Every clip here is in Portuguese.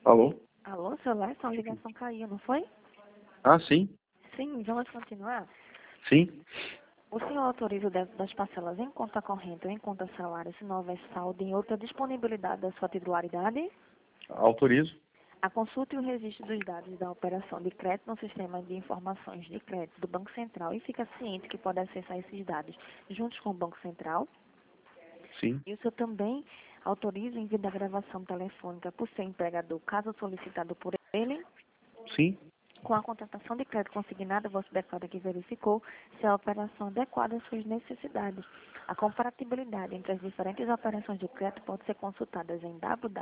Alô? Alô, celular, sua ligação caiu, não foi? Ah, sim. Sim, vamos continuar. Sim. O senhor autoriza o débito das parcelas em conta corrente ou em conta salário se não houver saldo em outra disponibilidade da sua titularidade? Autorizo. A consulta e o registro dos dados da operação de crédito no sistema de informações de crédito do Banco Central e fica ciente que pode acessar esses dados juntos com o Banco Central. Sim. E o senhor também autoriza o envio da gravação telefônica por seu empregador, caso solicitado por ele? Sim. Com a contratação de crédito consignada, você declara que verificou se a operação adequada às suas necessidades. A comparatibilidade entre as diferentes operações de crédito pode ser consultada em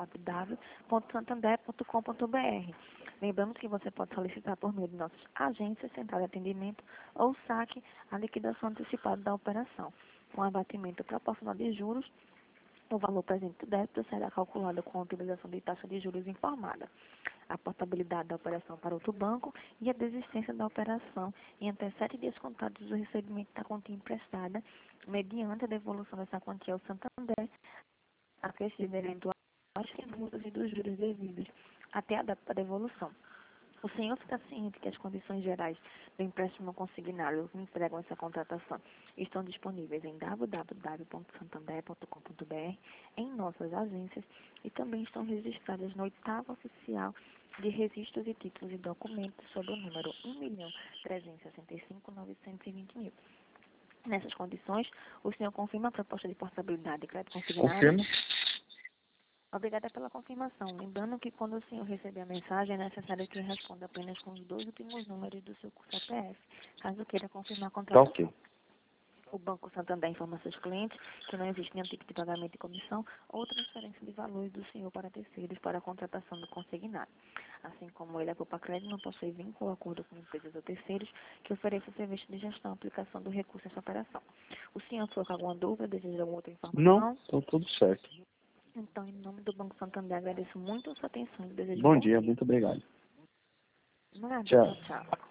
www.santander.com.br. Lembrando que você pode solicitar por meio de nossas agências, central de atendimento ou saque a liquidação antecipada da operação. Com abatimento proporcional de juros, o valor presente do débito será calculado com a utilização de taxa de juros informada, a portabilidade da operação para outro banco e a desistência da operação em até 7 dias contados do recebimento da quantia emprestada, mediante a devolução dessa quantia ao Santander, acrescido de eventuais tributos e dos juros devidos até a data da devolução. O senhor fica ciente que as condições gerais do empréstimo consignado que entregam essa contratação estão disponíveis em www.santander.com.br, em nossas agências, e também estão registradas no 8º Oficial de Registros e Títulos e Documentos sob o número 1.365.920.000. Nessas condições, o senhor confirma a proposta de portabilidade de crédito consignado? Confirmo. Obrigada pela confirmação. Lembrando que quando o senhor receber a mensagem, é necessário que responda apenas com os 2 últimos números do seu CPF, caso queira confirmar a Tá contratação. ok. O Banco Santander informa seus clientes que não existe nenhum tipo de pagamento de comissão ou transferência de valores do senhor para terceiros para a contratação do consignado. Assim como ele, a Poupa Crédito não possui vínculo ou acordo com empresas ou terceiros que ofereçam serviço de gestão e aplicação do recurso nessa operação. O senhor ficou com alguma dúvida, deseja alguma outra Não, informação? tá tudo certo. Então, em nome do Banco Santander, agradeço muito a sua atenção e desejo um Bom bom dia, dia. muito obrigado. Nada, Tchau. tchau, tchau.